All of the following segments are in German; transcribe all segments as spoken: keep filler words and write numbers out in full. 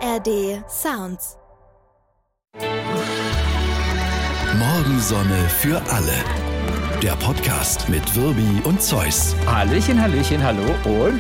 R D Sounds. Morgensonne für alle. Der Podcast mit Wirbi und Zeus. Hallöchen, Hallöchen, hallo und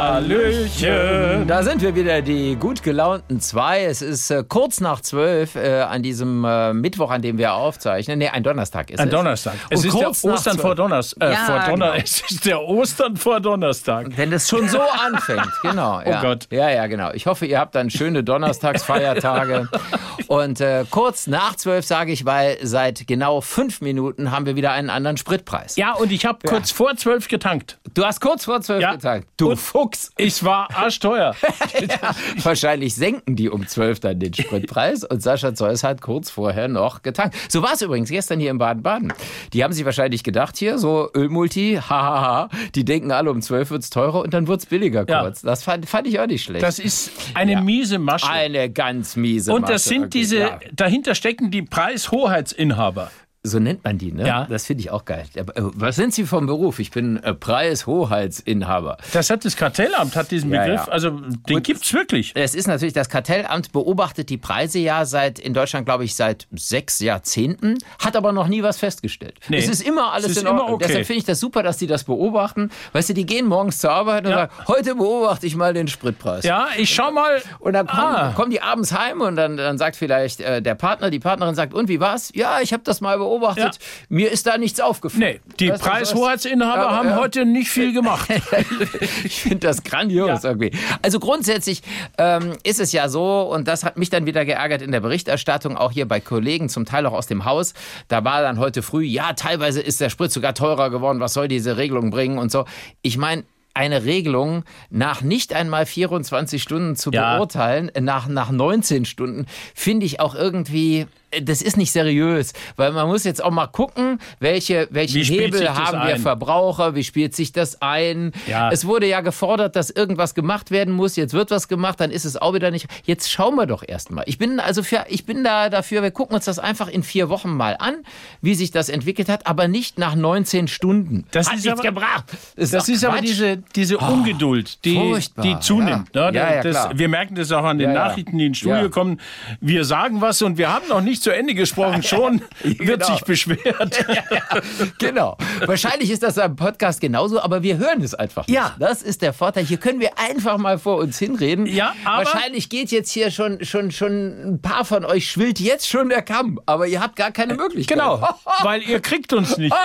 Hallöchen. Da sind wir wieder, die gut gelaunten zwei. Es ist äh, kurz nach zwölf äh, an diesem äh, Mittwoch, an dem wir aufzeichnen. Nee, ein Donnerstag ist Ein es. Donnerstag. Es Und ist der kurz nach Ostern zwölf. vor Donnerstag. Äh, Ja, vor Donner- genau. Es ist der Ostern vor Donnerstag. Wenn das schon so anfängt, genau. Oh Ja. Gott. Ja, ja, genau. Ich hoffe, ihr habt dann schöne Donnerstagsfeiertage. Und äh, kurz nach zwölf sage ich, weil seit genau fünf Minuten haben wir wieder einen anderen Spritpreis. Ja, und ich habe kurz vor zwölf getankt. Du hast kurz vor zwölf Ja. getankt. Du Und Fuchs. Es war arschteuer. Ja, wahrscheinlich senken die um zwölf dann den Spritpreis und Sascha Zeus hat kurz vorher noch getankt. So war es übrigens gestern hier in Baden-Baden. Die haben sich wahrscheinlich gedacht, hier so Ölmulti, hahaha, die denken alle um zwölf wird es teurer und dann wird es billiger Ja. kurz. Das fand, fand ich auch nicht schlecht. Das ist eine Ja. miese Masche. Eine ganz miese Und das Masche, sind wirklich. diese, Ja. dahinter stecken die Preishoheitsinhaber. So nennt man die, ne? Ja. Das finde ich auch geil. Aber, äh, Was sind Sie vom Beruf? Ich bin äh, Preishoheitsinhaber. Das hat das Kartellamt, hat diesen Ja, Begriff. ja. Also den gibt's wirklich. Es ist natürlich, das Kartellamt beobachtet die Preise ja seit, in Deutschland glaube ich, seit sechs Jahrzehnten, hat aber noch nie was festgestellt. Nee. Es ist immer alles Es ist in Ordnung. immer okay. Deshalb finde ich das super, dass die das beobachten. Weißt du, die gehen morgens zur Arbeit und Ja. sagen, heute beobachte ich mal den Spritpreis. Ja, ich schau mal. Und dann kommen, Ah. kommen die abends heim und dann, dann sagt vielleicht äh, der Partner, die Partnerin sagt, und wie war's? Ja, ich habe das mal beobachtet. Mir ist da nichts aufgefallen. Nee, die Weißt du, was? Preishoheitsinhaber Ja, haben ja. heute nicht viel gemacht. Ich finde das grandios Ja. irgendwie. Also grundsätzlich ähm, ist es ja so, und das hat mich dann wieder geärgert in der Berichterstattung, auch hier bei Kollegen, zum Teil auch aus dem Haus, da war dann heute früh, ja, teilweise ist der Sprit sogar teurer geworden, was soll diese Regelung bringen und so. Ich meine, eine Regelung nach nicht einmal vierundzwanzig Stunden zu Ja. beurteilen, nach, nach neunzehn Stunden, finde ich auch irgendwie, das ist nicht seriös, weil man muss jetzt auch mal gucken, welche, welchen Wie spielt sich Hebel das haben wir ein? Verbraucher, wie spielt sich das ein? Ja. Es wurde ja gefordert, dass irgendwas gemacht werden muss, jetzt wird was gemacht, dann ist es auch wieder nicht. Jetzt schauen wir doch erstmal. Ich bin also für, ich bin da dafür, wir gucken uns das einfach in vier Wochen mal an, wie sich das entwickelt hat, aber nicht nach neunzehn Stunden. Das hat ist nichts aber- gebracht. Das doch ist aber Quatsch. diese, diese Ungeduld, die, furchtbar, die zunimmt. ja. Ne? Ja, ja, das, klar. wir merken das auch an den Ja, ja. Nachrichten, die ins Studio Ja. kommen. Wir sagen was und wir haben noch nicht zu Ende gesprochen. Schon wird Genau. sich beschwert. Genau. Wahrscheinlich ist das beim Podcast genauso, aber wir hören es einfach nicht. Ja. Das ist der Vorteil. Hier können wir einfach mal vor uns hinreden. Ja, aber- Wahrscheinlich geht jetzt hier schon, schon, schon ein paar von euch schwillt jetzt schon der Kamm, aber ihr habt gar keine Möglichkeit. Genau, weil ihr kriegt uns nicht.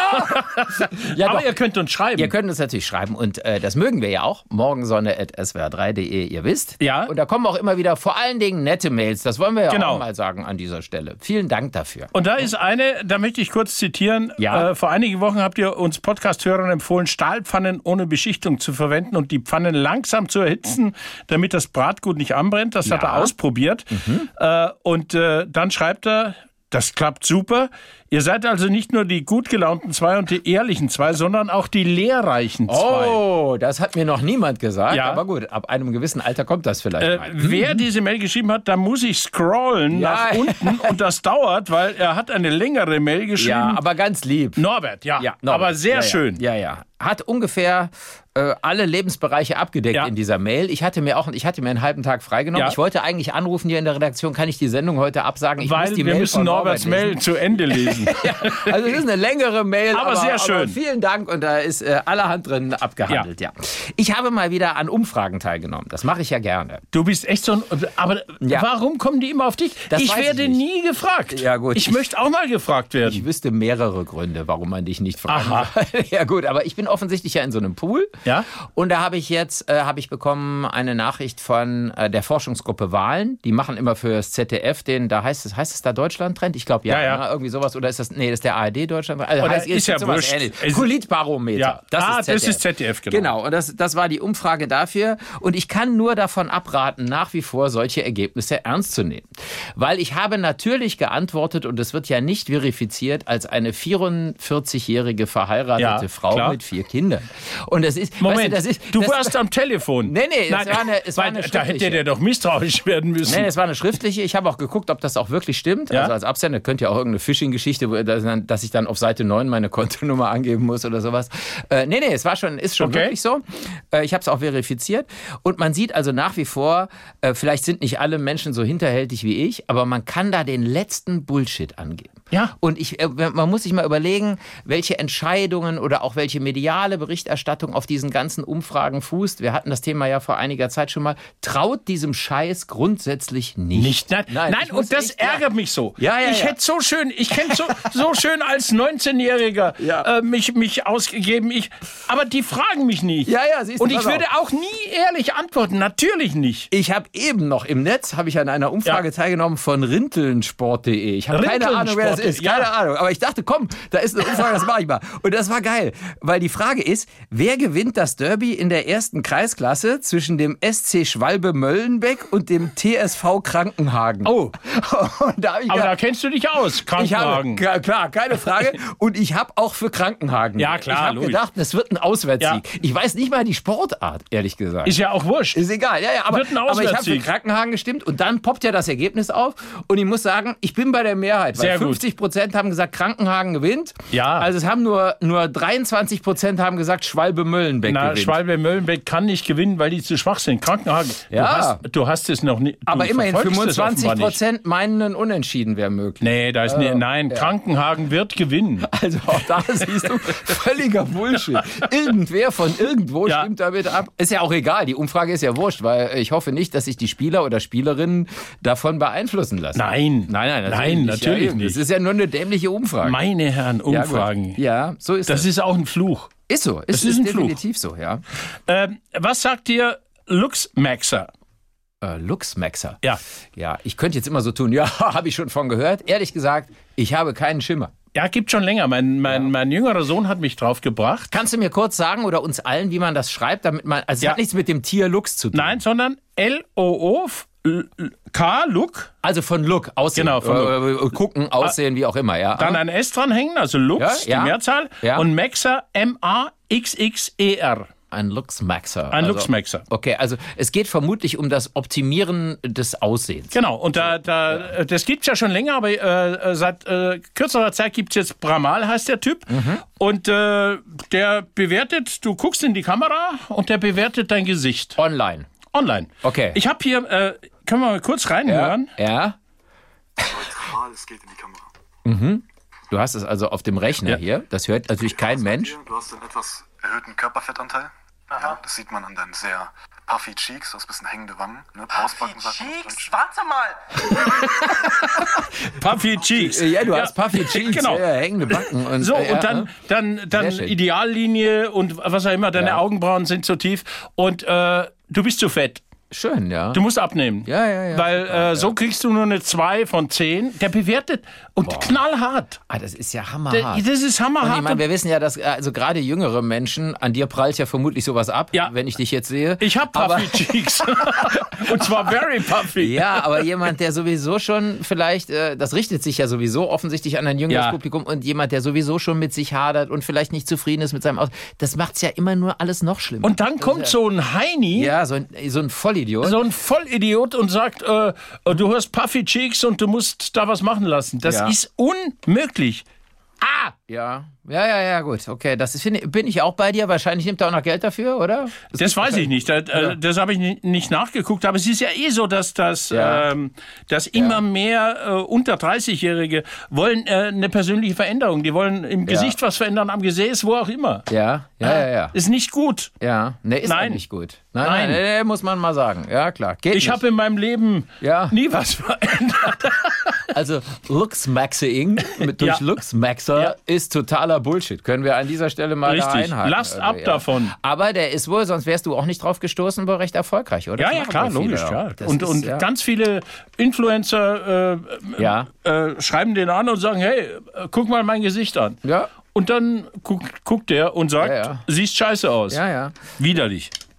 Ja, aber doch. ihr könnt uns schreiben. Ihr könnt uns natürlich schreiben und äh, das mögen wir ja auch. morgensonne at s w r drei punkt de, ihr wisst. Ja. Und da kommen auch immer wieder vor allen Dingen nette Mails. Das wollen wir ja Genau. auch mal sagen an dieser Stelle. Vielen Dank dafür. Und da ist eine, da möchte ich kurz zitieren. Ja. Äh, vor einigen Wochen habt ihr uns Podcast-Hörern empfohlen, Stahlpfannen ohne Beschichtung zu verwenden und die Pfannen langsam zu erhitzen, damit das Bratgut nicht anbrennt. Das hat Ja. er ausprobiert. Äh, und äh, dann schreibt er, das klappt super. Ihr seid also nicht nur die gut gelaunten zwei und die ehrlichen zwei, sondern auch die lehrreichen zwei. Oh, das hat mir noch niemand gesagt. Ja. Aber gut, ab einem gewissen Alter kommt das vielleicht Äh, mal. wer diese Mail geschrieben hat, da muss ich scrollen Ja. nach unten und das dauert, weil er hat eine längere Mail geschrieben. Ja, aber ganz lieb. Norbert, ja, Ja, Norbert. aber sehr ja, schön. Ja, ja, ja. Hat ungefähr äh, alle Lebensbereiche abgedeckt Ja. in dieser Mail. Ich hatte mir auch, ich hatte mir einen halben Tag freigenommen. Ja. Ich wollte eigentlich anrufen hier in der Redaktion, kann ich die Sendung heute absagen? Ich Weil muss die wir Mail müssen von Norberts Norbert Mail lesen. zu Ende lesen. Ja, also es ist eine längere Mail, Aber aber, sehr aber schön. vielen Dank und da ist äh, allerhand drin abgehandelt. Ja. Ich habe mal wieder an Umfragen teilgenommen. Das mache ich ja gerne. Du bist echt so ein... Aber Ja. warum kommen die immer auf dich? Das ich weiß ich werde nicht. nie gefragt. Ja, gut. Ich, möchte auch mal gefragt werden. Ich wüsste mehrere Gründe, warum man dich nicht fragen Aha. soll. Ja gut, aber ich bin offensichtlich ja in so einem Pool. Ja. Und da habe ich jetzt äh, habe ich bekommen eine Nachricht von äh, der Forschungsgruppe Wahlen. Die machen immer für das Z D F den, da heißt es, heißt es da Deutschland-Trend? Ich glaube ja, Ja, ja. ne? Irgendwie sowas. Oder ist das, nee, das ist der A R D Deutschland. Also Oder heißt, ist ja sowas wurscht. ähnlich. Es- Politbarometer. Ja. Das Ah, ist Z D F. das ist Z D F, genau. Genau, und das, das war die Umfrage dafür. Und ich kann nur davon abraten, nach wie vor solche Ergebnisse ernst zu nehmen. Weil ich habe natürlich geantwortet, und es wird ja nicht verifiziert, als eine vierundvierzigjährige verheiratete Ja, Frau klar. mit vier Kindern. Und das ist, Moment, weißt du, das ist, du das, warst am Telefon. Nee, nee, es Nein, war eine- es war weil eine da hätte schriftliche. der doch misstrauisch werden müssen. Nee, es war eine schriftliche. Ich habe auch geguckt, ob das auch wirklich stimmt. Ja? Also als Absender könnt ihr auch irgendeine Phishing-Geschichte Geschichte, wo- dass, dass ich dann auf Seite neun meine Kontonummer angeben muss oder sowas. Äh, nee, nee, es war schon, ist schon Okay. wirklich so. Äh, ich habe es auch verifiziert. Und man sieht also nach wie vor, äh, vielleicht sind nicht alle Menschen so hinterhältig wie ich, aber man kann da den letzten Bullshit angeben. Ja. Und ich, äh, man muss sich mal überlegen, welche Entscheidungen oder auch welche mediale Berichterstattung auf diesen ganzen Umfragen fußt. Wir hatten das Thema ja vor einiger Zeit schon mal. Traut diesem Scheiß grundsätzlich nicht. Nicht, nein, nein, Nein, ich muss und das echt- ja. ärgert mich so. Ja, ja, ich ja. hätte so schön, ich könnte so, so schön als neunzehnjähriger Ja. äh, mich, mich ausgegeben. Ich, aber die fragen mich nicht. Ja, ja, siehst du, Und ich pass würde auf. auch nie ehrlich antworten. Natürlich nicht. Ich habe eben noch im Netz, habe ich an einer Umfrage Ja. teilgenommen von rintelnsport punkt de. Ich habe keine Ahnung, wer das ist, Ja. keine Ahnung. Aber ich dachte, komm, da ist eine Umfrage, das mache ich mal. Und das war geil, weil die Frage ist, wer gewinnt das Derby in der ersten Kreisklasse zwischen dem S C Schwalbe-Möllenbeck und dem T S V Krankenhagen? Oh. Und da hab ich Aber da gedacht, kennst du dich aus, ich habe, Krankenwagen. klar, klar, keine Frage. Und ich habe auch für Krankenhagen. Ja, klar, Ich habe logisch. gedacht, das wird ein Auswärtssieg. Ja. Ich weiß nicht mal die Sportart, ehrlich gesagt. Ist ja auch wurscht. Ist egal, ja, ja, aber, Wird ein aber ich habe für Auswärtssieg. Krankenhagen gestimmt und dann poppt ja das Ergebnis auf und ich muss sagen, ich bin bei der Mehrheit, weil Sehr gut. fünfzig Prozent haben gesagt, Krankenhagen gewinnt. Ja. Also es haben nur, nur dreiundzwanzig Prozent haben gesagt, Schwalbe-Möllenbeck Na, gewinnt. Schwalbe-Möllenbeck kann nicht gewinnen, weil die zu schwach sind. Krankenhagen, Ja. du, hast, du hast es noch nicht. aber du immerhin verfolgst es fünfundzwanzig offenbar nicht. Prozent meinen, ein Unentschieden wäre möglich. Nee, da ist ne, nein, Krankenhagen wird gewinnen. Also auch da siehst du, völliger Bullshit. Irgendwer von irgendwo Ja. stimmt damit ab. Ist ja auch egal, die Umfrage ist ja wurscht, weil ich hoffe nicht, dass sich die Spieler oder Spielerinnen davon beeinflussen lassen. Nein. Nein, nein, Nein, natürlich ja, eben. nicht. Das ist ja nur eine dämliche Umfrage. Meine Herren, Ja, gut. Umfragen. Ja, so ist Das das. ist auch ein Fluch. Ist so. Ist, das ist ein Fluch. definitiv so, ja. Ähm, was sagt dir LuxMaxer? Äh, Luxmaxer. Ja. Ja, ich könnte jetzt immer so tun, ja, habe ich schon von gehört. Ehrlich gesagt, ich habe keinen Schimmer. Ja, gibt schon länger. Mein, mein, mein jüngerer Sohn hat mich drauf gebracht. Kannst du mir kurz sagen oder uns allen, wie man das schreibt, damit man, also es Ja. hat nichts mit dem Tier Lux zu tun. Nein, sondern L O O K, Look, Also von Look, Aussehen. Genau, von äh, gucken, Aussehen, wie auch immer, ja. dann ein S dranhängen, also Lux, Ja, ja. die Mehrzahl, Ja. und Maxer, M A X X E R. Ein Luxmaxer. Ein also, Luxmaxer. Okay, also es geht vermutlich um das Optimieren des Aussehens. Genau, und da, da, das gibt's ja schon länger, aber äh, seit äh, kürzerer Zeit gibt's jetzt Bramal, heißt der Typ. Mhm. Und äh, der bewertet, du guckst in die Kamera und der bewertet dein Gesicht. Online. Online. Okay. Ich habe hier, äh, können wir mal kurz reinhören? Ja. Neutral, es geht in die Kamera. Du hast es also auf dem Rechner Ja. hier. Das hört natürlich kein Mensch. Du hast einen etwas erhöhten Körperfettanteil. Ja, das sieht man an deinen sehr puffy Cheeks, du hast ein bisschen hängende Wangen. Ne? Pausbacken sagt man auf Cheeks, Deutsch. warte mal. Puffy Cheeks. Ja, du hast Puffy Cheeks, Genau. ja, hängende Backen. Und, So, äh, ja, und dann, ne? dann, dann Sehr schön. Ideallinie und was auch immer, deine Ja. Augenbrauen sind zu tief und äh, du bist zu fett. Schön, ja. Du musst abnehmen. Ja, ja, ja, Weil super, äh, so kriegst du nur eine zwei von zehn. Der bewertet und knallhart. Ah, das ist ja Der, hammerhart. das ist Und hammerhart. ich meine, wir wissen ja, dass also gerade jüngere Menschen, an dir prallt ja vermutlich sowas ab, Ja. wenn ich dich jetzt sehe. ich habe Aber- Puffy Cheeks. Und zwar very puffy. Ja, aber jemand, der sowieso schon vielleicht, äh, das richtet sich ja sowieso offensichtlich an ein jüngeres Ja. Publikum und jemand, der sowieso schon mit sich hadert und vielleicht nicht zufrieden ist mit seinem Aus, das macht's ja immer nur alles noch schlimmer. Und dann kommt so ein Heini, ja, so ein, so ein Vollidiot. so ein Vollidiot und sagt, äh, du hast Puffy Cheeks und du musst da was machen lassen. Das Ja. ist unmöglich. Ah! Ja, ja, ja, ja, gut. Okay, das ist, finde- bin ich auch bei dir. Wahrscheinlich nimmt er auch noch Geld dafür, oder? Das weiß ich nicht. Das, äh, das habe ich ni- nicht nachgeguckt. Aber es ist ja eh so, dass, das, Ja. ähm, dass immer mehr äh, unter dreißig-Jährige wollen äh, eine persönliche Veränderung. Die wollen im Gesicht was verändern, am Gesäß, wo auch immer. Ja, ja, ja, ja. Ist nicht gut. Ja, ne, ist Nein. ja nicht gut. Nein, Nein. nein, nee, muss man mal sagen. Ja, klar. Geht Ich nicht. habe in meinem Leben Ja. nie was verändert. Also Luxmaxing mit durch Ja. Luxmaxer Ja. ist totaler Bullshit. Können wir an dieser Stelle mal da Richtig. einhaken. Lasst ab ja. davon. Aber der ist wohl, sonst wärst du auch nicht drauf gestoßen, wohl recht erfolgreich, oder? Ja, Das ja, machen klar, wohl viele logisch, auch. klar. Das Und, ist, und ja. ganz viele Influencer äh, Ja. äh, schreiben den an und sagen, hey, äh, guck mal mein Gesicht an. Ja. Und dann guckt, guckt der und sagt, Ja, ja. siehst scheiße aus. Ja, ja. Widerlich.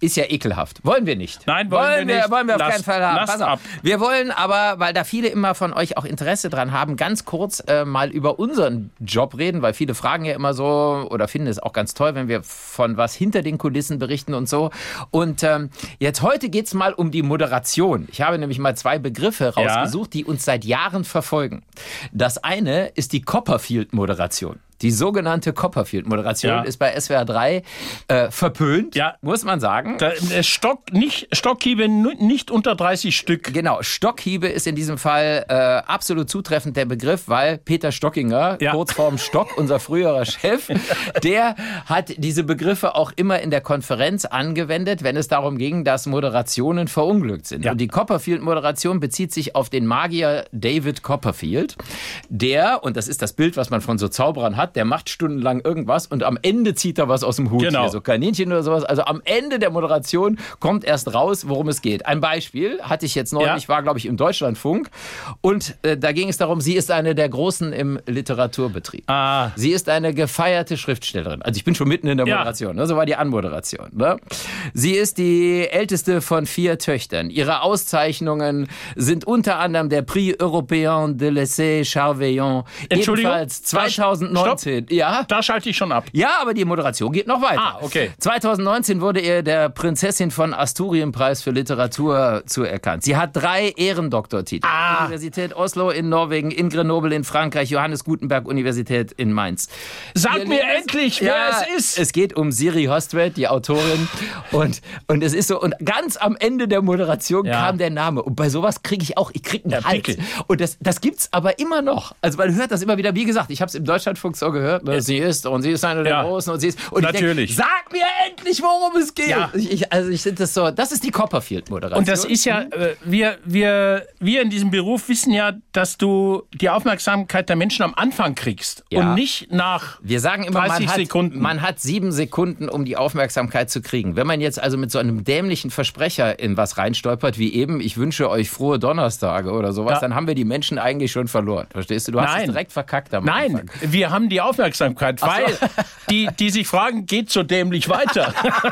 ist ja ekelhaft. Wollen wir nicht. Nein, wollen, wollen wir nicht. Wollen wir auf lass, keinen Fall haben. Pass auf. Wir wollen aber, weil da viele immer von euch auch Interesse dran haben, ganz kurz äh, mal über unseren Job reden, weil viele fragen ja immer so oder finden es auch ganz toll, wenn wir von was hinter den Kulissen berichten und so. Und ähm, jetzt heute geht es mal um die Moderation. Ich habe nämlich mal zwei Begriffe rausgesucht, ja. die uns seit Jahren verfolgen. Das eine ist die Copperfield-Moderation. Die sogenannte Copperfield-Moderation ja. ist bei S W R drei äh, verpönt, ja. muss man sagen. Da, Stock, nicht, Stockhiebe nicht unter dreißig Stück. Genau, Stockhiebe ist in diesem Fall äh, absolut zutreffend der Begriff, weil Peter Stockinger, ja. kurz vorm Stock, unser früherer Chef, der hat diese Begriffe auch immer in der Konferenz angewendet, wenn es darum ging, dass Moderationen verunglückt sind. Ja. Und die Copperfield-Moderation bezieht sich auf den Magier David Copperfield, der, und das ist das Bild, was man von so Zauberern hat, der macht stundenlang irgendwas und am Ende zieht er was aus dem Hut. Genau. Hier, so Kaninchen oder sowas. Also am Ende der Moderation kommt erst raus, worum es geht. Ein Beispiel hatte ich jetzt neulich, ja. war glaube ich im Deutschlandfunk und äh, da ging es darum, sie ist eine der Großen im Literaturbetrieb. Ah. Sie ist eine gefeierte Schriftstellerin. Also ich bin schon mitten in der Moderation, ja. ne? So war die Anmoderation. Ne? Sie ist die älteste von vier Töchtern. Ihre Auszeichnungen sind unter anderem der Prix Européen de l'Essai Charveillon. Ebenfalls zweitausendneunzehn. Stopp. Ja? Da schalte ich schon ab. Ja, aber die Moderation geht noch weiter. Ah, okay. zweitausendneunzehn wurde ihr der Prinzessin von Asturien-Preis für Literatur zuerkannt. Sie hat drei Ehrendoktortitel. Ah. Universität Oslo in Norwegen, in Grenoble in Frankreich, Johannes Gutenberg Universität in Mainz. Sag Ihr mir Leben, endlich, wer ja, es ist. Es geht um Siri Hostvedt, die Autorin. und, und es ist so, und ganz am Ende der Moderation ja. kam der Name. Und bei sowas kriege ich auch, ich kriege einen ja, Hals. Pickel. Und das, das gibt's aber immer noch. Also man hört das immer wieder, wie gesagt, ich habe es im Deutschlandfunk so gehört, ne? Sie ist und sie ist eine der ja. Großen und sie ist. Und natürlich. Ich denk, sag mir endlich, worum es geht. Ja. Ich, ich, also ich finde das so, das ist die Copperfield-Moderation. Und das ist ja, äh, wir, wir, wir in diesem Beruf wissen ja, dass du die Aufmerksamkeit der Menschen am Anfang kriegst ja. und nicht nach wir sagen immer, dreißig man hat, Sekunden. Man hat sieben Sekunden, um die Aufmerksamkeit zu kriegen. Wenn man jetzt also mit so einem dämlichen Versprecher in was reinstolpert, wie eben, ich wünsche euch frohe Donnerstage oder sowas, ja. dann haben wir die Menschen eigentlich schon verloren. Verstehst du? Du hast Nein. es direkt verkackt am Nein, Anfang. wir haben die Aufmerksamkeit, weil so. die, die sich fragen, geht so dämlich weiter?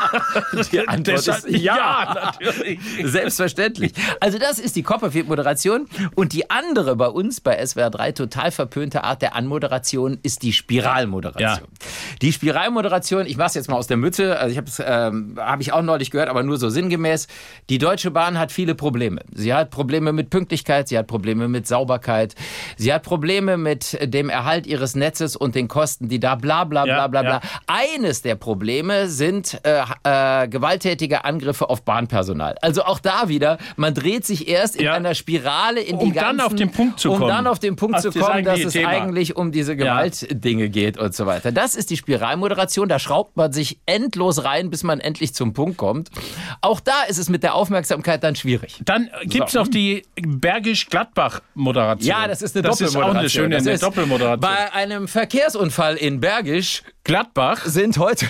Die Antwort ist ja, ja, natürlich. Selbstverständlich. Also das ist die Copperfield-Moderation. Und die andere bei uns, bei S W R drei, total verpönte Art der Anmoderation ist die Spiralmoderation. Ja. Die Spiralmoderation, ich mache es jetzt mal aus der Mütze, also ich habe es ähm, habe ich auch neulich gehört, aber nur so sinngemäß. Die Deutsche Bahn hat viele Probleme. Sie hat Probleme mit Pünktlichkeit, sie hat Probleme mit Sauberkeit, sie hat Probleme mit dem Erhalt ihres Netzes und den Kosten, die da bla bla bla ja, bla bla. Ja. Eines der Probleme sind äh, äh, gewalttätige Angriffe auf Bahnpersonal. Also auch da wieder, man dreht sich erst in ja. einer Spirale in um die ganzen... Um dann auf den Punkt zu kommen. Um dann auf den Punkt Ach, zu kommen, dass es Thema. eigentlich um diese Gewaltdinge ja. geht und so weiter. Das ist die Spiralmoderation, da schraubt man sich endlos rein, bis man endlich zum Punkt kommt. Auch da ist es mit der Aufmerksamkeit dann schwierig. Dann gibt es so. noch die Bergisch-Gladbach-Moderation. Ja, das ist eine das Doppelmoderation. Das ist auch eine schöne eine Doppelmoderation. Bei einem Verkehrsunfall in Bergisch Gladbach sind heute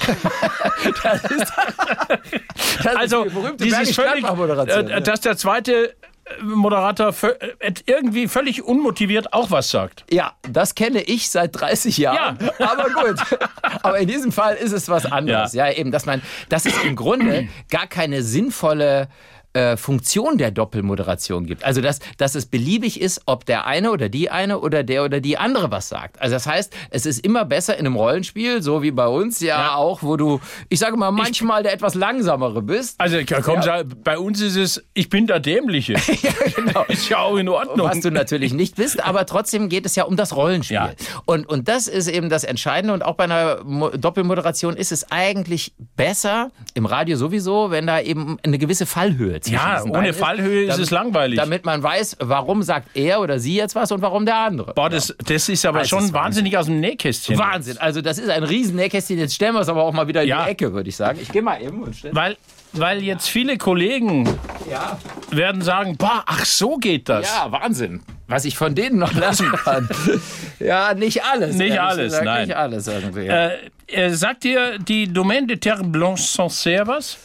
das ist, das also ist die berühmte dieses völlig, Moderation, äh, dass der zweite Moderator irgendwie völlig unmotiviert auch was sagt. Ja, das kenne ich seit dreißig Jahren. Ja. Aber gut. Aber in diesem Fall ist es was anderes. Ja, ja eben, dass man, dass es im Grunde gar keine sinnvolle äh, Funktion der Doppelmoderation gibt. Also, dass, dass es beliebig ist, ob der eine oder die eine oder der oder die andere was sagt. Also, das heißt, es ist immer besser in einem Rollenspiel, so wie bei uns ja, ja. auch, wo du, ich sage mal, manchmal ich, der etwas langsamere bist. Also, komm, ja. bei uns ist es, ich bin der Dämliche. Ja, genau. Ist ja auch in Ordnung. Was du natürlich nicht bist, aber trotzdem geht es ja um das Rollenspiel. Ja. Und, und das ist eben das Entscheidende. Und auch bei einer Mo- Doppelmoderation ist es eigentlich besser, im Radio sowieso, wenn da eben eine gewisse Fallhöhe Ja, ohne Fallhöhe ist, ist es langweilig. Damit man weiß, warum sagt er oder sie jetzt was und warum der andere. Boah, das, das ist aber also schon ist wahnsinnig aus dem Nähkästchen. Wahnsinn. Also das ist ein riesen Nähkästchen. Jetzt stellen wir es aber auch mal wieder in ja. die Ecke, würde ich sagen. Ich gehe mal eben und stelle. Weil, weil jetzt viele Kollegen ja. werden sagen, boah, ach so geht das. Ja, Wahnsinn. Was ich von denen noch lernen kann. Ja, nicht alles. Nicht alles, gesagt, nein. Nicht alles irgendwie. Ja. Äh, sagt dir die Domaine de Terre Blanche Sancerre was?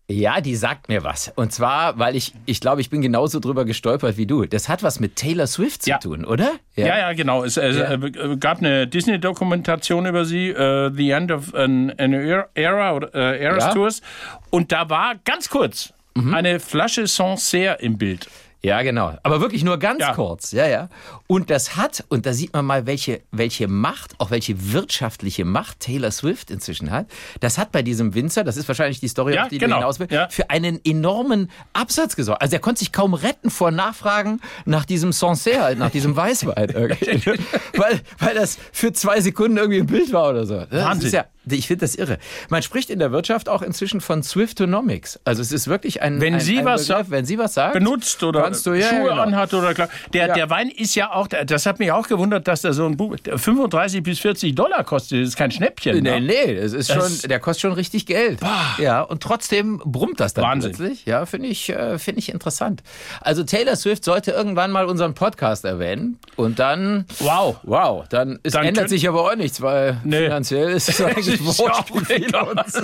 Ja, die sagt mir was. Und zwar, weil ich, ich glaube, ich bin genauso drüber gestolpert wie du. Das hat was mit Taylor Swift zu ja. tun, oder? Ja, ja, ja genau. Es, es ja. äh, gab eine Disney-Dokumentation über sie, uh, The End of an, an Era oder uh, Eras ja. Tours. Und da war ganz kurz mhm. eine Flasche Sancerre im Bild. Ja, genau. Aber wirklich nur ganz ja. kurz. Ja, ja. Und das hat, und da sieht man mal, welche, welche Macht, auch welche wirtschaftliche Macht Taylor Swift inzwischen hat. Das hat bei diesem Winzer, das ist wahrscheinlich die Story, ja, auf die genau. du hinaus willst, ja. für einen enormen Absatz gesorgt. Also er konnte sich kaum retten vor Nachfragen nach diesem Sancerre, nach diesem Weißwein. weil, weil das für zwei Sekunden irgendwie im Bild war oder so. Das Wahnsinn. Ist ja, ich finde das irre. Man sprift in der Wirtschaft auch inzwischen von Swiftonomics. Also es ist wirklich ein, wenn ein, sie ein was Begriff, sagt, wenn sie was sagt, benutzt oder du, ja, Schuhe genau. anhat oder klar. Der, ja. der Wein ist ja auch, das hat mich auch gewundert, dass da so ein Buch fünfunddreißig bis vierzig Dollar kostet. Das ist kein Schnäppchen. Nee, ne? nee, das ist schon, das der kostet schon richtig Geld. Bah. Ja, und trotzdem brummt das dann Wahnsinn. plötzlich. Ja, finde ich, äh, finde ich interessant. Also Taylor Swift sollte irgendwann mal unseren Podcast erwähnen und dann, wow, wow, dann, es dann ändert könnt, sich aber auch nichts, weil nee. finanziell ist es eigentlich wurscht für viele uns.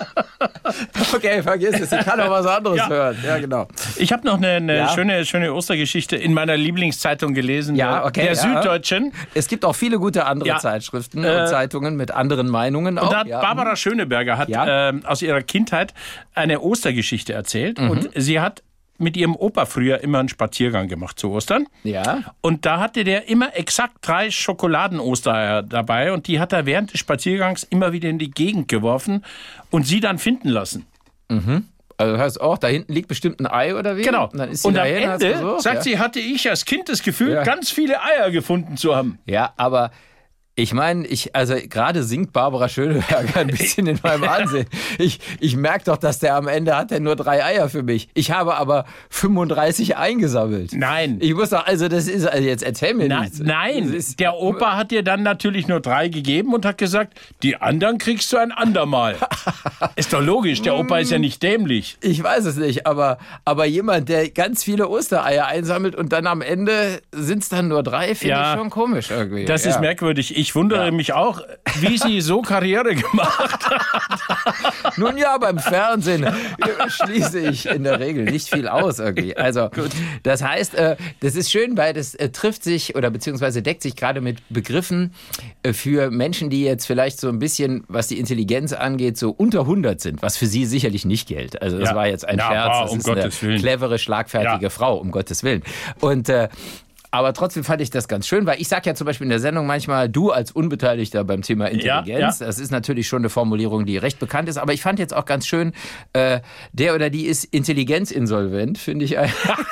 Okay, vergiss es, ich kann auch was anderes ja. hören. Ja, genau. Ich habe noch eine, eine ja. schöne, schöne Ostergeschichte in meiner Lieblingszeitung gelesen, ja, okay, der ja. Süddeutschen. Es gibt auch viele gute andere ja. Zeitschriften äh, und Zeitungen mit anderen Meinungen. Und auch. da hat ja. Barbara Schöneberger hat ja. ähm, aus ihrer Kindheit eine Ostergeschichte erzählt. Mhm. Und sie hat mit ihrem Opa früher immer einen Spaziergang gemacht zu Ostern. Ja. Und da hatte der immer exakt drei Schokoladen-Ostereier dabei. Und die hat er während des Spaziergangs immer wieder in die Gegend geworfen und sie dann finden lassen. Mhm. Also das heißt auch, da hinten liegt bestimmt ein Ei oder wie? Genau. Und, dann ist sie und am dahin, Ende, gesucht, sagt ja. sie, hatte ich als Kind das Gefühl, Ja. ganz viele Eier gefunden zu haben. Ja, aber ich meine, ich, also gerade sinkt Barbara Schöneberger ein bisschen in meinem Ansehen. Ich, ich merke doch, dass der am Ende hat der nur drei Eier für mich. Ich habe aber fünfunddreißig eingesammelt. Nein. Ich muss doch, also das ist, also jetzt erzähl mir Na, nichts. nein, ist, der Opa hat dir dann natürlich nur drei gegeben und hat gesagt, die anderen kriegst du ein andermal. Ist doch logisch, der Opa ist ja nicht dämlich. Ich weiß es nicht, aber, aber jemand, der ganz viele Ostereier einsammelt und dann am Ende sind es dann nur drei, finde Ja. ich schon komisch irgendwie. Das ja. ist merkwürdig. Ich wundere Ja. mich auch, wie sie so Karriere gemacht hat. Nun ja, beim Fernsehen schließe ich in der Regel nicht viel aus irgendwie. Also das heißt, äh, das ist schön, weil das äh, trifft sich oder beziehungsweise deckt sich gerade mit Begriffen äh, für Menschen, die jetzt vielleicht so ein bisschen, was die Intelligenz angeht, so unter hundert sind, was für sie sicherlich nicht gilt. Also das Ja. war jetzt ein Ja, Scherz, aber das um ist Gottes eine Willen. clevere, schlagfertige Ja. Frau, um Gottes Willen. Und äh, aber trotzdem fand ich das ganz schön, weil ich sage ja zum Beispiel in der Sendung manchmal, du als Unbeteiligter beim Thema Intelligenz, Ja, ja. das ist natürlich schon eine Formulierung, die recht bekannt ist, aber ich fand jetzt auch ganz schön, äh, der oder die ist intelligenzinsolvent, finde ich. Ein,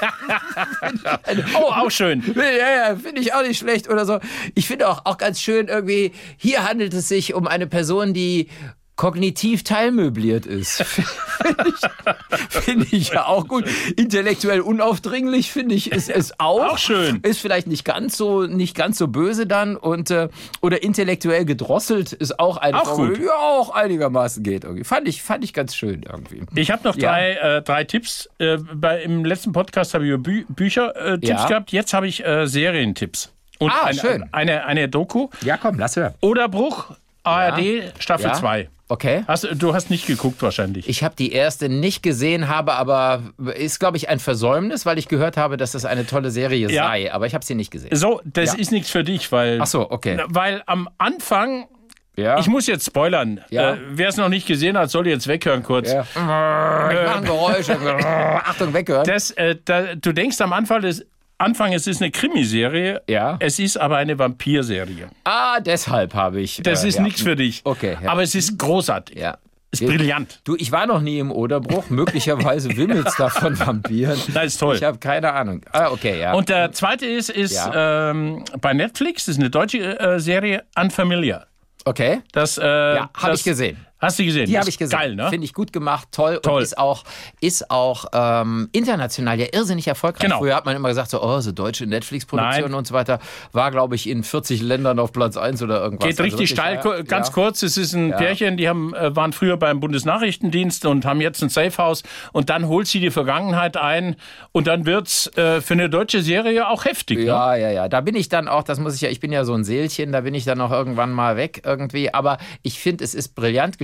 find ich eine, Oh, auch schön. ja, ja, finde ich auch nicht schlecht oder so. Ich finde auch, auch ganz schön irgendwie, hier handelt es sich um eine Person, die kognitiv teilmöbliert ist. Finde ich, find ich ja auch gut. Intellektuell unaufdringlich, finde ich, ist es auch. Auch schön. Ist vielleicht nicht ganz so, nicht ganz so böse dann. Und, äh, oder intellektuell gedrosselt ist auch eine Auch Formel, gut. die auch einigermaßen geht. Irgendwie. Fand ich, fand ich ganz schön irgendwie. Ich habe noch Ja. drei, äh, drei Tipps. Äh, bei, Im letzten Podcast habe ich über Bü Bücher-Tipps Ja. gehabt. Jetzt habe ich äh, Serientipps. Und Ah, eine, schön. Eine, eine Doku. Ja, komm, lass hören. Oderbruch, A R D, Staffel Ja. zwei. Okay. Hast, du hast nicht geguckt wahrscheinlich. Ich habe die erste nicht gesehen, habe aber, ist glaube ich ein Versäumnis, weil ich gehört habe, dass das eine tolle Serie Ja. sei, aber ich habe sie nicht gesehen. So, das Ja. ist nichts für dich, weil... Ach so, okay. Weil am Anfang... Ja. Ich muss jetzt spoilern. Ja. Äh, Wer es noch nicht gesehen hat, soll jetzt weghören kurz. Ja. Ich mache ein Geräusch. Achtung, weghören. Das, äh, da, du denkst am Anfang, das, Anfang, es ist eine Krimiserie. Ja. Es ist aber eine Vampirserie. Ah, deshalb habe ich. Das äh, ist ja. nichts für dich. Okay, ja. Aber es ist großartig. Ja. Ist brillant. Du, ich war noch nie im Oderbruch. Möglicherweise wimmelt's da von Vampiren. Das ist toll. Ich habe keine Ahnung. Ah, okay, ja. Und der zweite ist, ist Ja. ähm, bei Netflix, das ist eine deutsche äh, Serie, Unfamiliar. okay. Das, äh, Ja, habe das- ich gesehen. Hast du gesehen? Die Das habe ich ist gesehen. Geil, ne? Finde ich gut gemacht, toll, Toll. und ist auch, ist auch ähm, international ja irrsinnig erfolgreich. Genau. Früher hat man immer gesagt, so, oh, so deutsche Netflix-Produktionen Nein. und so weiter. War, glaube ich, in vierzig Ländern auf Platz eins oder irgendwas. Geht Also richtig wirklich, steil. ja, Ganz ja. kurz, es ist ein Ja. Pärchen, die haben, äh, waren früher beim Bundesnachrichtendienst und haben jetzt ein Safehouse und dann holt sie die Vergangenheit ein und dann wird's äh, für eine deutsche Serie auch heftig. Ne? Ja, ja, ja. Da bin ich dann auch, das muss ich ja, ich bin ja so ein Seelchen, da bin ich dann auch irgendwann mal weg irgendwie. Aber ich finde, es ist brillant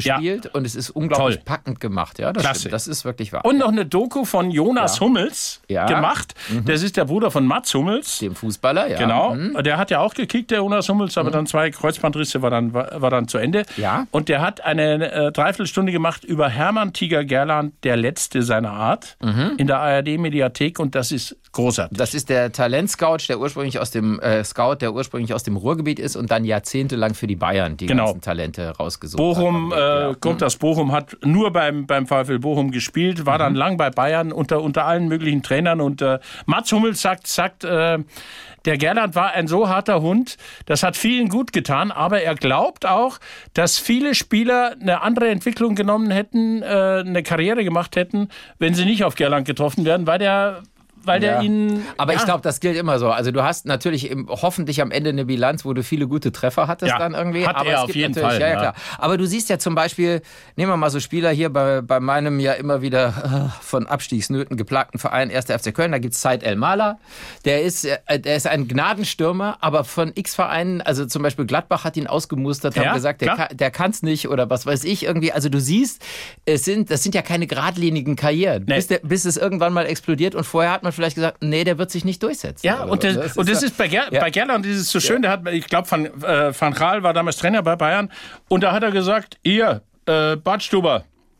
gespielt ja. und es ist unglaublich Toll. packend gemacht. Ja, das Klasse. Stimmt. Das ist wirklich wahr. Und noch eine Doku von Jonas ja. Hummels ja. gemacht. Mhm. Das ist der Bruder von Mats Hummels. Dem Fußballer, ja. Genau. Mhm. Der hat ja auch gekickt, der Jonas Hummels, aber mhm. dann zwei Kreuzbandrisse war dann, war, war dann zu Ende. Ja. Und der hat eine äh, Dreiviertelstunde gemacht über Hermann Tiger Gerland, der Letzte seiner Art, mhm. in der A R D-Mediathek und das ist großartig. Das ist der Talentscout, der ursprünglich aus dem äh, Scout, der ursprünglich aus dem Ruhrgebiet ist und dann jahrzehntelang für die Bayern die genau. ganzen Talente rausgesucht Bochum, hat. Bochum, äh, kommt das Bochum, hat nur beim, beim VfL Bochum gespielt, war mhm. dann lang bei Bayern unter, unter allen möglichen Trainern und äh, Mats Hummels sagt, sagt äh, der Gerland war ein so harter Hund, das hat vielen gut getan, aber er glaubt auch, dass viele Spieler eine andere Entwicklung genommen hätten, äh, eine Karriere gemacht hätten, wenn sie nicht auf Gerland getroffen wären, weil der weil der ja. ihn... Aber ja. ich glaube, das gilt immer so. Also du hast natürlich im, hoffentlich am Ende eine Bilanz, wo du viele gute Treffer hattest ja. dann irgendwie. Hat aber er es auf gibt jeden natürlich, Fall. Ja, ja, ja. klar. Aber du siehst ja zum Beispiel, nehmen wir mal so Spieler hier bei, bei meinem ja immer wieder äh, von Abstiegsnöten geplagten Verein erster F C Köln, da gibt es Said El Mala. Der ist, äh, der ist ein Gnadenstürmer, aber von X-Vereinen, also zum Beispiel Gladbach hat ihn ausgemustert, ja, haben gesagt, der, kann, der kann es nicht oder was weiß ich irgendwie. Also du siehst, es sind, das sind ja keine geradlinigen Karrieren, nee. bis, der, bis es irgendwann mal explodiert und vorher hat man vielleicht gesagt, nee, der wird sich nicht durchsetzen. Ja, und das, das und das ist, ist bei, Ger ja. bei Gerland ist es so schön, ja. der hat, ich glaube, Van, äh, Van Gaal war damals Trainer bei Bayern und da hat er gesagt, ihr, äh, Bart Stuber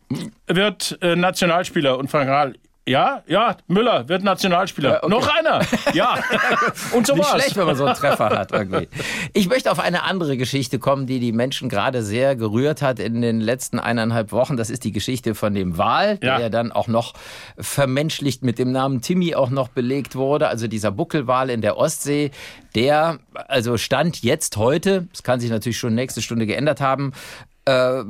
wird äh, Nationalspieler und Van Gaal, ja, ja, Müller wird Nationalspieler. Ja, okay. Noch einer. Ja. Und so Nicht war's. schlecht, wenn man so einen Treffer hat irgendwie. Ich möchte auf eine andere Geschichte kommen, die die Menschen gerade sehr gerührt hat in den letzten eineinhalb Wochen. Das ist die Geschichte von dem Wal, der ja, ja dann auch noch vermenschlicht mit dem Namen Timmy auch noch belegt wurde. Also dieser Buckelwal in der Ostsee, der also Stand jetzt heute, es kann sich natürlich schon nächste Stunde geändert haben, Äh,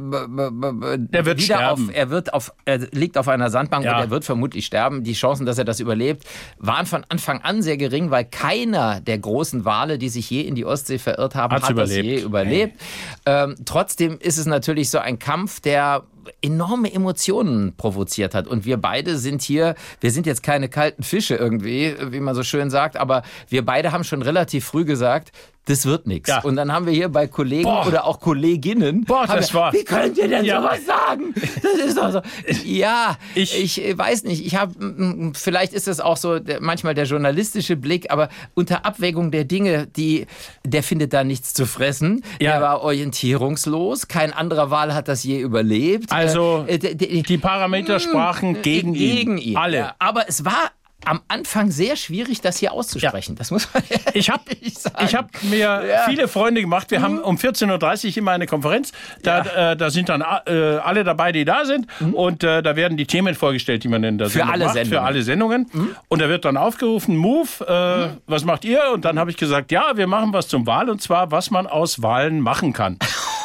der wird wieder sterben. Auf, er, wird auf, er liegt auf einer Sandbank ja. und er wird vermutlich sterben. Die Chancen, dass er das überlebt, waren von Anfang an sehr gering, weil keiner der großen Wale, die sich je in die Ostsee verirrt haben, Hat's hat überlebt. das je überlebt. Hey. Ähm, trotzdem ist es natürlich so ein Kampf, der enorme Emotionen provoziert hat. Und wir beide sind hier, wir sind jetzt keine kalten Fische irgendwie, wie man so schön sagt, aber wir beide haben schon relativ früh gesagt, das wird nichts. Ja. Und dann haben wir hier bei Kollegen Boah. oder auch Kolleginnen, Boah, das wir, war. wie könnt ihr denn ja. sowas sagen? Das ist doch so. Ja, ich, ich weiß nicht. Ich habe, vielleicht ist das auch so der, manchmal der journalistische Blick, aber unter Abwägung der Dinge, die, der findet da nichts zu fressen. Ja. Der war orientierungslos. Kein anderer Wal hat das je überlebt. Also äh, d- d- die Parameter sprachen gegen, gegen ihn. ihn. Alle. Ja, aber es war am Anfang sehr schwierig, das hier auszusprechen. Ja. Das muss man ich habe ich hab mir ja. viele Freunde gemacht. Wir mhm. haben um vierzehn Uhr dreißig immer eine Konferenz. Da, ja. äh, da sind dann äh, alle dabei, die da sind. Mhm. Und äh, da werden die Themen vorgestellt, die man in der für Sendung alle macht. Sendungen. Für alle Sendungen. Mhm. Und da wird dann aufgerufen, Move, äh, mhm. was macht ihr? Und dann habe ich gesagt, ja, wir machen was zum Wal. Und zwar, was man aus Walen machen kann.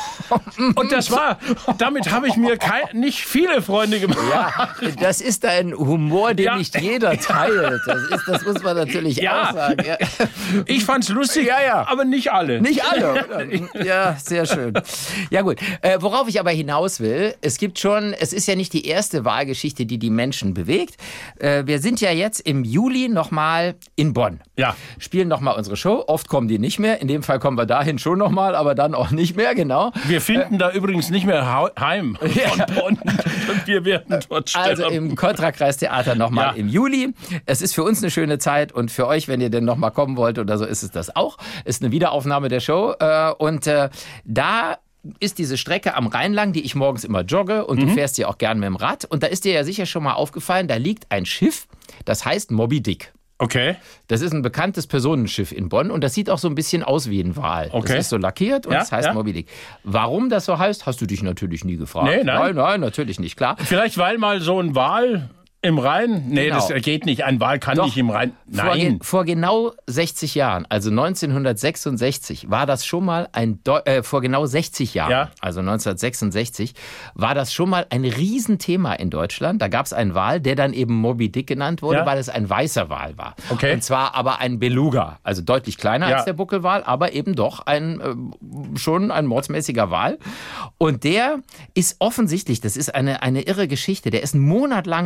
Und das war, damit habe ich mir kein, nicht viele Freunde gemacht. Ja, das ist ein Humor, den ja. nicht jeder teilt. Das, ist, das muss man natürlich ja. auch sagen. Ja. Ich fand's lustig, ja, ja. aber nicht alle. Nicht alle, oder? Ja, sehr schön. Ja gut, äh, worauf ich aber hinaus will, es gibt schon, es ist ja nicht die erste Wahlgeschichte, die die Menschen bewegt. Äh, wir sind ja jetzt im Juli nochmal in Bonn. Ja. Spielen nochmal unsere Show. Oft kommen die nicht mehr. In dem Fall kommen wir dahin schon nochmal, aber dann auch nicht mehr, genau. Wir finden äh, da übrigens nicht mehr heim von ja. Bonn. Und wir werden dort sterben. Also im Kontra-Kreistheater nochmal ja. im Juli. Es ist für uns eine schöne Zeit und für euch, wenn ihr denn nochmal kommen wollt oder so, ist es das auch. Ist eine Wiederaufnahme der Show. Und äh, da ist diese Strecke am Rhein lang, die ich morgens immer jogge und mhm. du fährst ja auch gern mit dem Rad. Und da ist dir ja sicher schon mal aufgefallen, da liegt ein Schiff, das heißt Moby Dick. Okay. Das ist ein bekanntes Personenschiff in Bonn und das sieht auch so ein bisschen aus wie ein Wal. Okay. Das ist so lackiert und ja, das heißt ja. Moby Dick. Warum das so heißt, hast du dich natürlich nie gefragt. Nee, nein. nein, nein, natürlich nicht, klar. Vielleicht weil mal so ein Wal im Rhein? Nee, genau. das geht nicht. Ein Wal kann Doch, nicht im Rhein. Nein. Vor, ge- vor genau sechzig Jahren, also neunzehnhundertsechsundsechzig, war das schon mal ein, Deu- äh, vor genau sechzig Jahren, ja. also neunzehnhundertsechsundsechzig, war das schon mal ein Riesenthema in Deutschland. Da gab es einen Wal, der dann eben Moby Dick genannt wurde, ja. weil es ein weißer Wal war. Okay. Und zwar aber ein Beluga, also deutlich kleiner ja. als der Buckelwal, aber eben doch ein, äh, schon ein mordsmäßiger Wal. Und der ist offensichtlich, das ist eine, eine irre Geschichte, der ist einen Monat lang unterwegs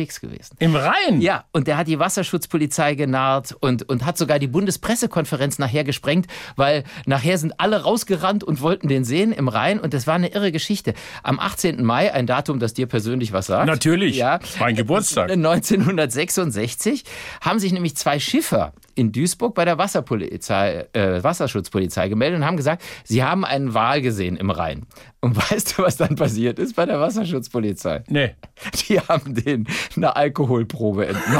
unterwegs gewesen. Im Rhein? Ja, und der hat die Wasserschutzpolizei genarrt und, und hat sogar die Bundespressekonferenz nachher gesprengt, weil nachher sind alle rausgerannt und wollten den sehen im Rhein und das war eine irre Geschichte. Am achtzehnten Mai, ein Datum, das dir persönlich was sagt. Natürlich, ja, mein Geburtstag. neunzehnhundertsechsundsechzig haben sich nämlich zwei Schiffer in Duisburg bei der Wasserpolizei, äh, Wasserschutzpolizei gemeldet und haben gesagt, sie haben einen Wal gesehen im Rhein. Und weißt du, was dann passiert ist bei der Wasserschutzpolizei? Nee. Die haben denen eine Alkoholprobe entnommen.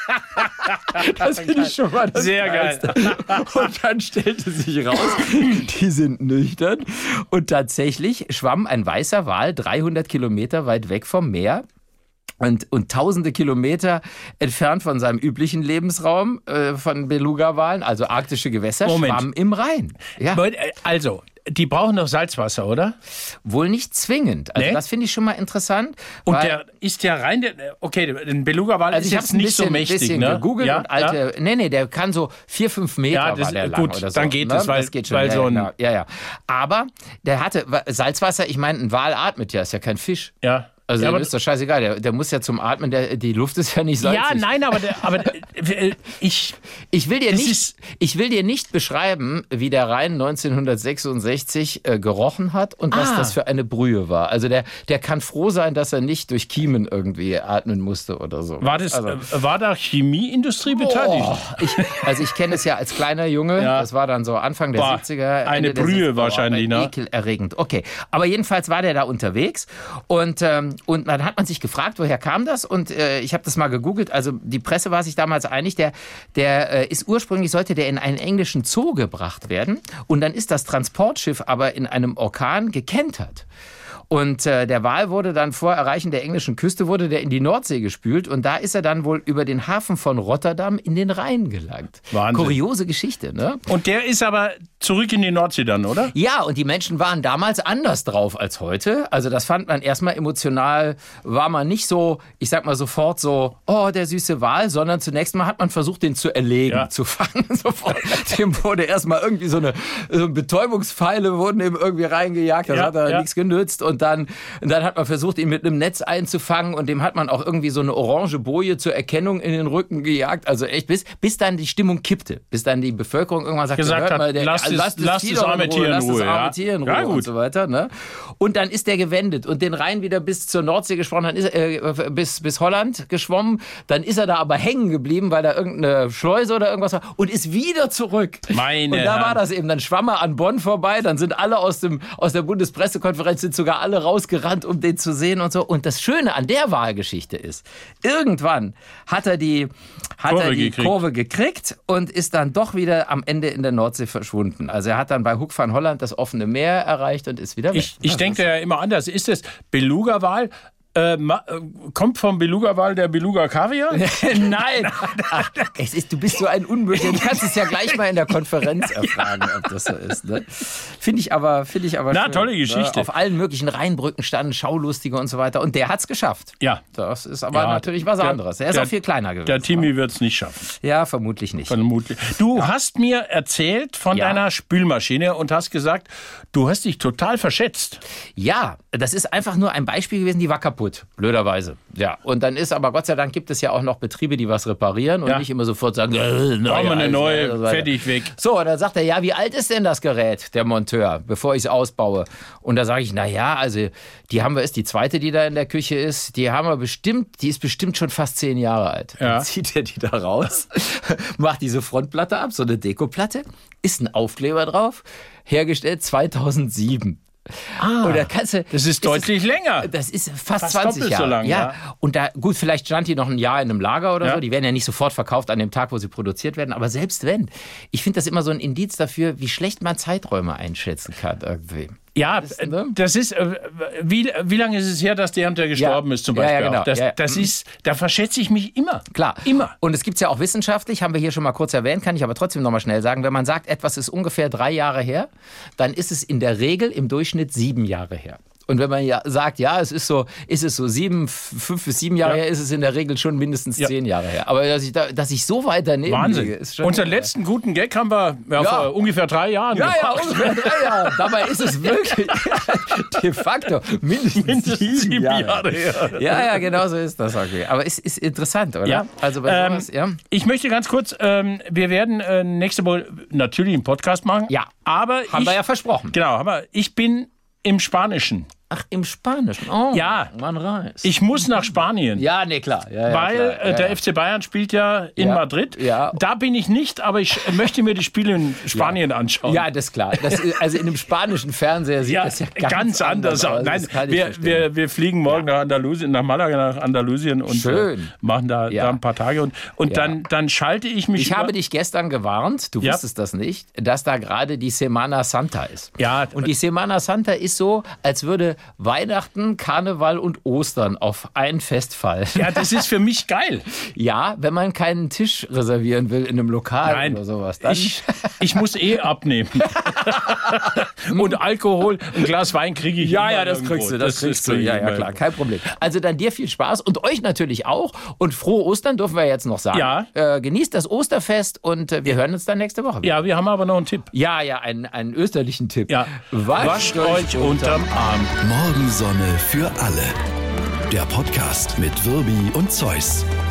Das finde ich schon mal das Sehr Geilste. geil. Und dann stellte sich raus, die sind nüchtern. Und tatsächlich schwamm ein weißer Wal dreihundert Kilometer weit weg vom Meer. Und, und tausende Kilometer entfernt von seinem üblichen Lebensraum äh, von Beluga-Walen, also arktische Gewässer, Moment. schwamm im Rhein. Ja. Also, die brauchen doch Salzwasser, oder? Wohl nicht zwingend. Also Nee? das finde ich schon mal interessant. Und weil, der ist ja rein, der, okay, ein Beluga-Wal also ist ich jetzt habe ein nicht bisschen, so mächtig, bisschen ne? gegoogelt ja, und alte, ja. nee, nee, der kann so vier, fünf Meter Ja, das- war der lang gut, oder so. dann geht ne? es, weil- das geht schon, weil ja, so ein- genau. ja, ja. Aber der hatte Salzwasser, ich meine, ein Wal atmet ja, ist ja kein Fisch. Ja. Also ja, dem aber, ist doch scheißegal, der, der muss ja zum Atmen, der, die Luft ist ja nicht salzig. ja, nein, aber, der, aber der, ich, Ich will, dir Das nicht, ist- ich will dir nicht beschreiben, wie der Rhein neunzehnhundertsechsundsechzig äh, gerochen hat und was Ah. das für eine Brühe war. Also der, der kann froh sein, dass er nicht durch Kiemen irgendwie atmen musste oder so. war, das, also, äh, war da Chemieindustrie beteiligt? Oh, ich, also ich kenne es ja als kleiner Junge, Ja. das war dann so Anfang der Boah, siebziger. eine Ende der Brühe siebziger. wahrscheinlich, Boah, ne? Ekelerregend. Okay, aber jedenfalls war der da unterwegs und, ähm, und dann hat man sich gefragt, woher kam das? Und äh, ich habe das mal gegoogelt, also die Presse war sich damals einig, der, der äh, ist ursprünglich, sollte der in einen englischen Zoo gebracht werden und dann ist das Transportschiff aber in einem Orkan gekentert. Und äh, der Wal wurde dann vor Erreichen der englischen Küste, wurde der in die Nordsee gespült und da ist er dann wohl über den Hafen von Rotterdam in den Rhein gelangt. Wahnsinn. Kuriose Geschichte, ne? Und der ist aber zurück in die Nordsee dann, oder? Ja, und die Menschen waren damals anders drauf als heute. Also das fand man erstmal emotional, war man nicht so, ich sag mal sofort so, oh, der süße Wal, sondern zunächst mal hat man versucht, den zu erlegen, Ja. zu fangen. Sofort. Dem wurde erstmal irgendwie so eine so Betäubungspfeile wurden ihm irgendwie reingejagt, das Ja, hat er ja. nichts genützt. Und dann, und dann hat man versucht, ihn mit einem Netz einzufangen und dem hat man auch irgendwie so eine orange Boje zur Erkennung in den Rücken gejagt. Also echt, bis, bis dann die Stimmung kippte. Bis dann die Bevölkerung irgendwann sagte, Gesagt hört hat, mal, der, lasst es- lasst das lasst Vieh das doch arme in Tier in lasst das Ruhe, arme ja. Tier in Ruhe Ja, und gut. so weiter. Ne? Und dann ist der gewendet und den Rhein wieder bis zur Nordsee gesprochen, dann ist er, äh, bis, bis Holland geschwommen. Dann ist er da aber hängen geblieben, weil da irgendeine Schleuse oder irgendwas war und ist wieder zurück. Meine und da war Herren. das eben. Dann schwamm er an Bonn vorbei, dann sind alle aus, dem, aus der Bundespressekonferenz, sind sogar alle rausgerannt, um den zu sehen und so. Und das Schöne an der Wahlgeschichte ist, irgendwann hat er die, hat Kurve er die gekriegt. Kurve gekriegt und ist dann doch wieder am Ende in der Nordsee verschwunden. Also er hat dann bei Hoek van Holland das offene Meer erreicht und ist wieder weg. Ich, ich denke ja immer anders. Ist das Beluga-Wal? Äh, ma- äh, kommt vom Beluga-Wal der Beluga-Kaviar? Nein, Ach, es ist, du bist so ein Unmöglicher. Du kannst es ja gleich mal in der Konferenz erfragen, ob das so ist. Ne? Finde ich aber, finde ich aber Na, schön, tolle Geschichte. Ne? Auf allen möglichen Rheinbrücken standen Schaulustige und so weiter. Und der hat es geschafft. Ja. Das ist aber Ja, natürlich was der- anderes. Er ist der- auch viel kleiner gewesen. Der Timmy wird es nicht schaffen. Ja, vermutlich nicht. Vermutlich. Du hast mir erzählt von Ja. deiner Spülmaschine und hast gesagt, du hast dich total verschätzt. Ja, das ist einfach nur ein Beispiel gewesen, die war kaputt, blöderweise. Ja, und dann ist aber Gott sei Dank gibt es ja auch noch Betriebe, die was reparieren und Ja. nicht immer sofort sagen, äh, Brauchen wir eine also, neue, und so weiter. fertig, weg. So, und dann sagt er, ja, wie alt ist denn das Gerät, der Monteur, bevor ich es ausbaue? Und da sage ich, na ja, also die haben wir, ist die zweite, die da in der Küche ist, die haben wir bestimmt, die ist bestimmt schon fast zehn Jahre alt. Ja. Dann zieht er die da raus, macht diese Frontplatte ab, so eine Dekoplatte, ist ein Aufkleber drauf, hergestellt zweitausendsieben. Ah, und da kannst du, Das ist deutlich länger. Das ist fast, Fast zwanzig doppelt Jahre. so lang, ja. ja. Und da, gut, vielleicht stand die noch ein Jahr in einem Lager oder Ja. so. Die werden ja nicht sofort verkauft an dem Tag, wo sie produziert werden. Aber selbst wenn, ich finde das immer so ein Indiz dafür, wie schlecht man Zeiträume einschätzen kann irgendwie. Ja, Das, äh, ne? das ist, äh, wie, wie lange ist es her, dass der und der gestorben Ja. ist zum Ja, ja, Beispiel? genau. auch? Das, Ja, ja. das ist, da verschätze ich mich immer. Klar. Immer. Und es gibt es ja auch wissenschaftlich, haben wir hier schon mal kurz erwähnt, kann ich aber trotzdem nochmal schnell sagen, wenn man sagt, etwas ist ungefähr drei Jahre her, dann ist es in der Regel im Durchschnitt sieben Jahre her. Und wenn man ja sagt, ja, es ist so, ist es so sieben, fünf bis sieben Jahre ja. her, ist es in der Regel schon mindestens ja. zehn Jahre her. Aber dass ich, da, dass ich so weit daneben Wahnsinn. liege, ist schon... Unseren letzten guten Gag haben wir ja, ja. vor ungefähr drei Jahren Ja, gemacht. ja, ungefähr drei Jahre. Dabei ist es wirklich de facto mindestens, mindestens sieben, sieben Jahre. Jahre her. Ja, ja, genau so ist das. Okay. Aber es ist interessant, oder? Ja. Also bei sowas, ähm, ja. Ich möchte ganz kurz, ähm, wir werden äh, nächste Woche natürlich einen Podcast machen. Ja, aber haben ich, wir ja versprochen. Genau, aber ich bin im Spanischen. Ach, im Spanischen? Oh, ja, man reist. Ich muss nach Spanien. Ja, nee, klar. Ja, ja, weil klar. Ja, der ja. F C Bayern spielt ja in ja. Madrid. Ja. Da bin ich nicht, aber ich möchte mir die Spiele in Spanien ja. anschauen. Ja, das ist klar. Das ist, also in einem spanischen Fernseher sieht ja, das ja ganz, ganz anders aus. Nein, wir, wir, wir fliegen morgen ja. nach Andalusien, nach Malaga, nach Andalusien und Schön. Äh, machen da, ja. da ein paar Tage. Und, und ja. dann, dann schalte ich mich. Ich über habe dich gestern gewarnt, du ja. wusstest das nicht, dass da gerade die Semana Santa ist. Ja. Und die Semana Santa ist so, als würde Weihnachten, Karneval und Ostern auf ein Fest fallen. Ja, das ist für mich geil. Ja, wenn man keinen Tisch reservieren will in einem Lokal Nein, oder sowas. Dann ich, ich muss eh abnehmen. Und Alkohol, ein Glas Wein kriege ich Ja, immer ja, das irgendwo. kriegst du, das, das kriegst du. Ja, ja, klar, kein Problem. Also dann dir viel Spaß und euch natürlich auch. Und frohe Ostern dürfen wir jetzt noch sagen. Ja. Äh, genießt das Osterfest und äh, wir hören uns dann nächste Woche wieder. Ja, wir haben aber noch einen Tipp. Ja, ja, einen, einen österlichen Tipp. Ja. Wascht, Wascht euch unterm Arm. Morgensonne für alle. Der Podcast mit Wirbi und Zeus.